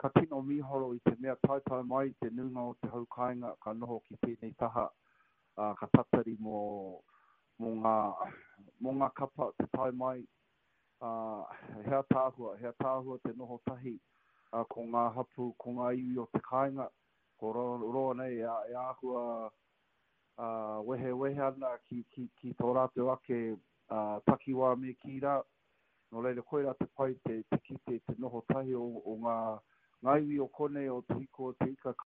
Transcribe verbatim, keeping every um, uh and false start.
ka tino mi horo i te mea tai tai mai te nunga o te haukainga ka noho ki tēnei taha uh, ka tatari mō mō ngā mō ngā kapa te tai mai uh, hea tāhua hea tāhua te noho tahi uh, ko ngā hapu ko ngā iwi o te kāinga ko roa, roa nei e, e āhua uh, wehe wehe ana ki, ki, ki tō rātou ake uh, takiwā me ki rā no leila koe rā te pai te, te kite te noho tahi o, o ngā ngā iwi o kone o te hiko te ika